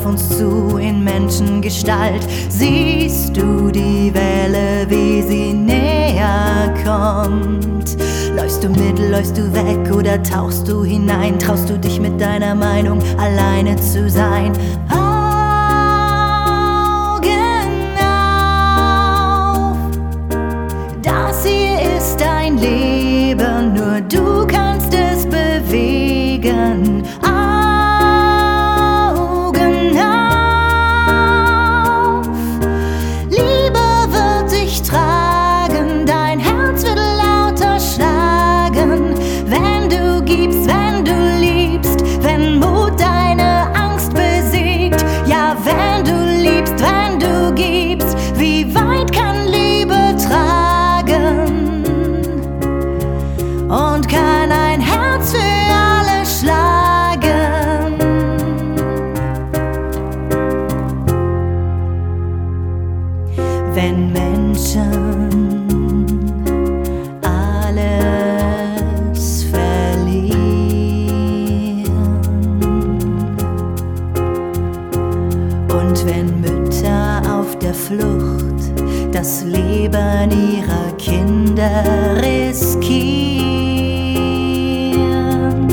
uns zu in Menschengestalt. Siehst du die Welle, wie sie näher kommt? Läufst du mit, läufst du weg oder tauchst du hinein? Traust du dich mit deiner Meinung alleine zu sein? Augen auf, das hier ist dein Leben, nur du kannst es bewegen. Augen auf, Liebe wird dich tragen, dein Herz wird lauter schlagen, wenn du gibst, wenn du liebst, wenn Mut deine Angst besiegt. Ja, wenn du liebst, wenn du gibst, wie weit kann Liebe tragen? Und kann ein Herz für alle schlagen? Wenn Menschen alles verlieren und wenn Mütter auf der Flucht das Leben ihrer Kinder riskieren,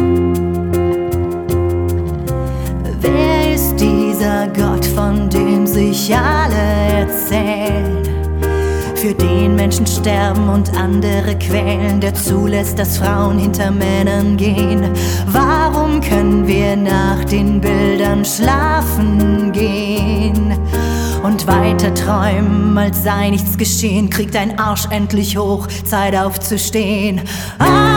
wer ist dieser Gott, von dem sich alle erzählen? Für den Menschen sterben und andere quälen, der zulässt, dass Frauen hinter Männern gehen. Warum können wir nach den Bildern schlafen gehen und weiter träumen, als sei nichts geschehen? Krieg dein Arsch endlich hoch, Zeit aufzustehen.